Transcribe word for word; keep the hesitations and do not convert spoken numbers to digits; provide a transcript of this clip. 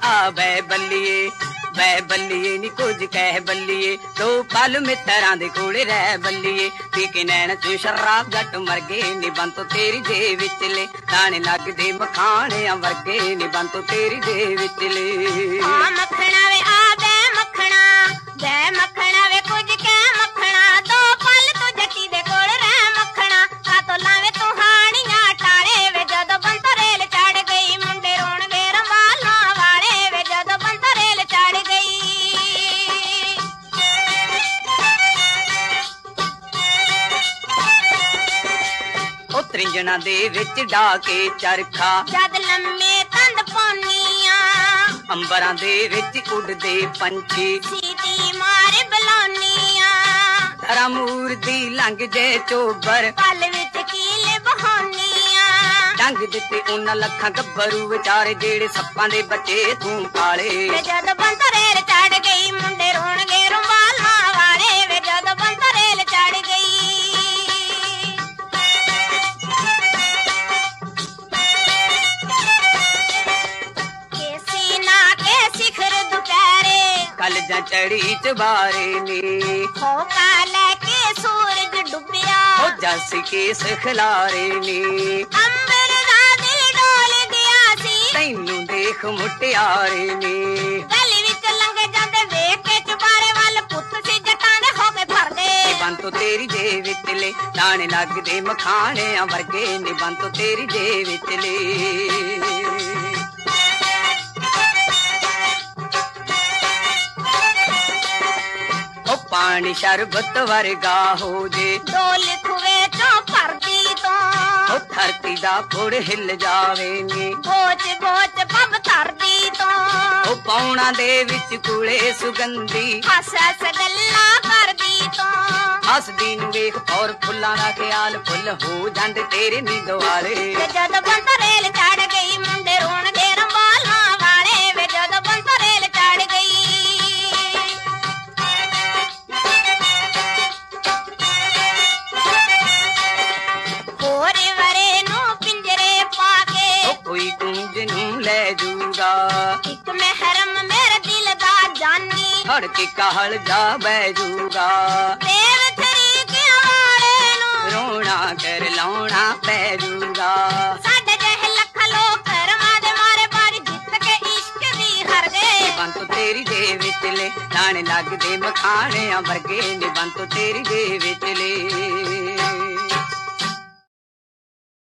आ बै बल्लिए बै बल्लिए नी कुछ कह बल्लिए दो पल मित्तरां दे कोले रह बल्लिए पी के नैन चो शराब जट मर गए नी बंतो तेरी दे विचले दाने लगदे मखाणियां वर्गे नी बंतो तेरी दे विचले आ मखना वे आ बै मखना बै मखना वे कुछ कह मखना दो पल तू जटी दे कोल रह मखना आ तो लावे तू हाणियां टाले वे जदों बंतो रेल चढ़ गई मुंडे रोण गे रंबालां वाले वे जदों बंतो रेल चढ़ गई ओ त्रिंजना दे विच डाके चरखा जद लम्मे तंद पौनियां अंबरां दे विच उड़दे पंछी सीटी मारे बलौनियां धरा मूर दी लंघ जे चोबर पल विच कीले बहानियां डंग दिते उन्हां लखां गब्बरू विचारे जेड़े सप्पां दे बच्चे तूं पाले वे जद बंतो रेल चढ़ गई मुंडे रोण गे रंबालां वाले वे जद बंतो रेल चढ़ गई केसी ना के शिखर दुपहरे कल जा चढ़ी चबारे ने हो काले के सूरज डुबिया ओ जस के सखलारे ने अंबर दा दिल डोल गया सी तैनू देख मुटियारे ने गली विच लंघ जांदे वेख के चबारे वाल पुੱਤ ਸੀ ਜਟਾਂ ਦੇ ਹੋ ਕੇ ਭਰਦੇ ਬੰਤੋ ਤੇਰੀ ਦੇ ਵਿਚਲੇ ਦਾਣੇ ਲੱਗਦੇ ਮਖਾਣਿਆਂ ਵਰਗੇ ਨੇ ਬੰਤੋ ਤੇਰੀ ਦੇ ਵਿਚਲੇ ओ पानी शरबत वर्गा हो जे डोल खुवे चों भरदी तो ओ धरती दा फुड़ हिल जावे नी बोच बोच पब धरदी तो ओ पौणा दे विच कूले सुगंधी हस हस गल्लां करदी तो हसदी नू वेख और फुल्लां दा ख्याल फुल हो जांदे तेरे नी दुआले वे जद बंतो रेल चढ़ गई मुंडे रोण गे रंबालां वाले वे जद बंतो रेल चढ़ गई कोई कुंज नू ले जूगा एक महरम मेरे दिल दा जानी हड़ के कहल जा बैजूगा देव थरी के वाले नू रोना कर लाउना पैजूगा साडे जह लख लोग करवा दे मारे बारी जित के इश्क दी हर गए ਬੰਤੋ ਤੇਰੀ ਦੇ ਵਿਚਲੇ ਦਾਣੇ ਲੱਗਦੇ ਮਖਾਣਿਆਂ ਵਰਗੇ ਨੇ ਬੰਤੋ ਤੇਰੀ ਦੇ ਵਿਚਲੇ